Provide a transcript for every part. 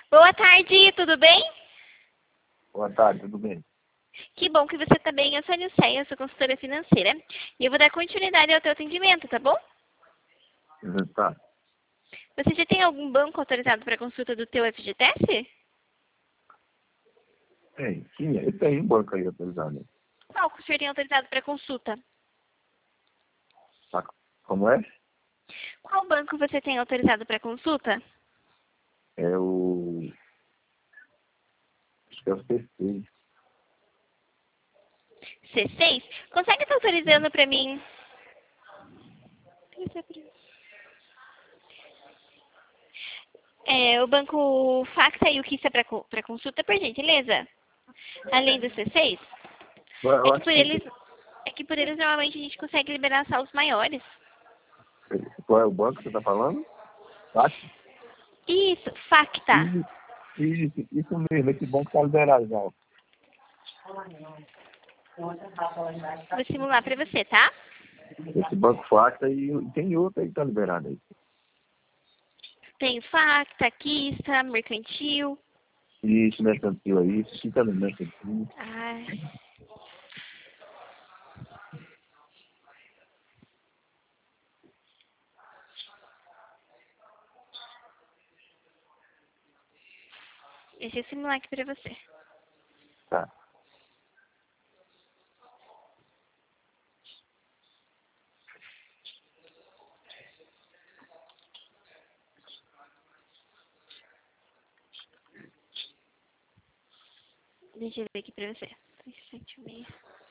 Boa tarde, tudo bem? Boa tarde, tudo bem? Que bom que você está bem. Eu sou a Nilceia, eu sou consultora financeira. E eu vou dar continuidade ao teu atendimento, tá bom? Tá. Você já tem algum banco autorizado para consulta do teu FGTS? Tem, sim, eu tenho um banco aí autorizado. Qual que o senhor tem autorizado para consulta? Tá. Como é? Qual banco você tem autorizado para consulta? É o... Acho que é o C6. C6? Consegue estar autorizando para mim? O banco Facta e o Kissa para consulta, por gentileza? Além do C6? Eu acho É que por eles normalmente a gente consegue liberar saldos maiores. Qual é o banco que você tá falando? Acho. Isso, Facta. Isso mesmo, esse banco tá liberado já. Vou simular para você, tá? Esse banco Facta e tem outro aí que tá liberado aí. Tem Facta, Kissa, Mercantil. Isso, mercantil aí, isso fica no mercantil. Ai. Deixa eu simular aqui pra você. Tá. Deixa eu ver aqui pra você. 376.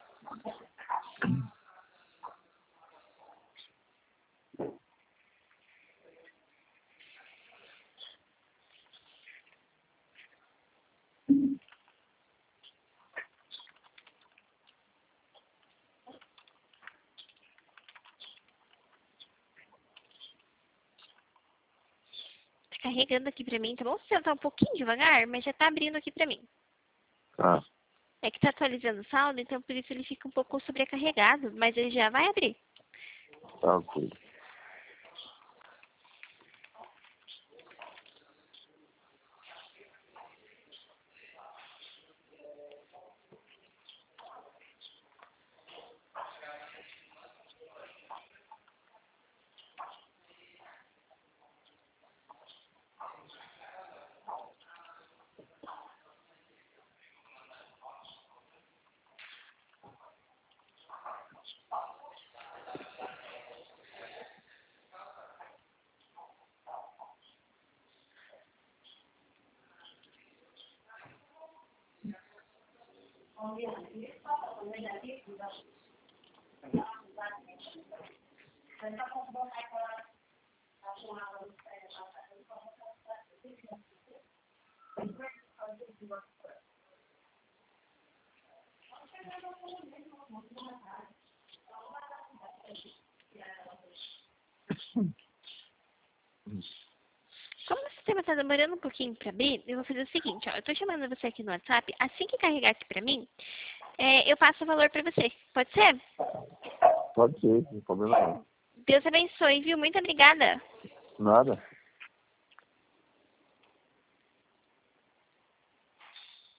Tá carregando aqui pra mim, tá bom? Você tá um pouquinho devagar, mas já tá abrindo aqui pra mim. Tá. É que tá atualizando o saldo, então por isso ele fica um pouco sobrecarregado, mas ele já vai abrir. Tá, ok. Como o sistema tá demorando um pouquinho pra abrir, eu vou fazer o seguinte, ó. Eu tô chamando você aqui no WhatsApp. Assim que carregar aqui pra mim, eu passo o valor pra você. Pode ser? Pode ser, não tem problema não. Deus abençoe, viu? Muito obrigada. Nada.